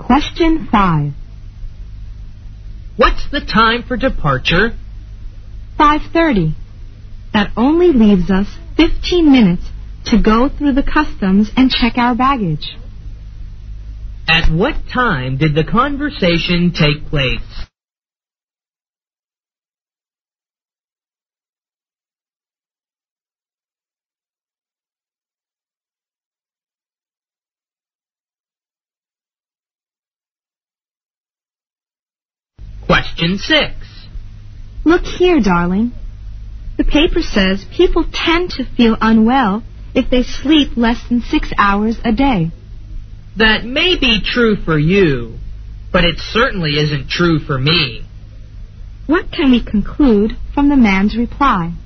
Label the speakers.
Speaker 1: Question 5.
Speaker 2: What's the time for departure?
Speaker 1: 5:30. That only leaves us 15 minutes to go through the customs and check our baggage.
Speaker 2: At what time did the conversation take place? Question 6.
Speaker 1: Look here, darling. The paper says people tend to feel unwell if they sleep less than 6 hours a day.
Speaker 2: That may be true for you, but it certainly isn't true for me.
Speaker 1: What can we conclude from the man's reply?